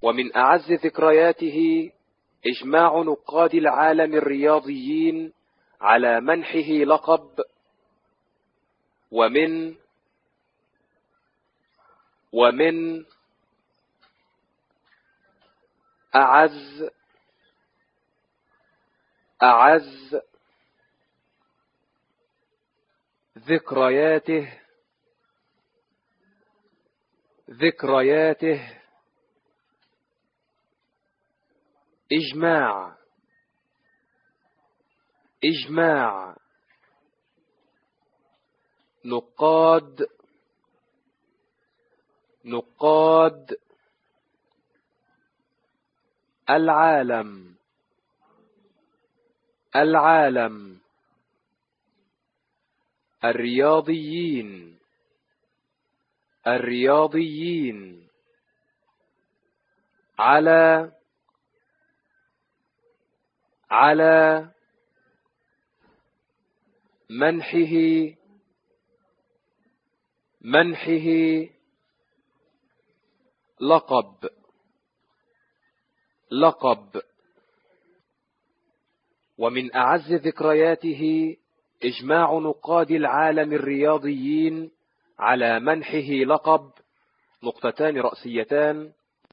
ومن أعز ذكرياته إجماع نقاد العالم الرياضيين على منحه لقب ومن أعز ذكرياته إجماع نقاد العالم الرياضيين على منحه لقب. ومن أعز ذكرياته إجماع نقاد العالم الرياضيين على منحه لقب نقطتان رأسيتان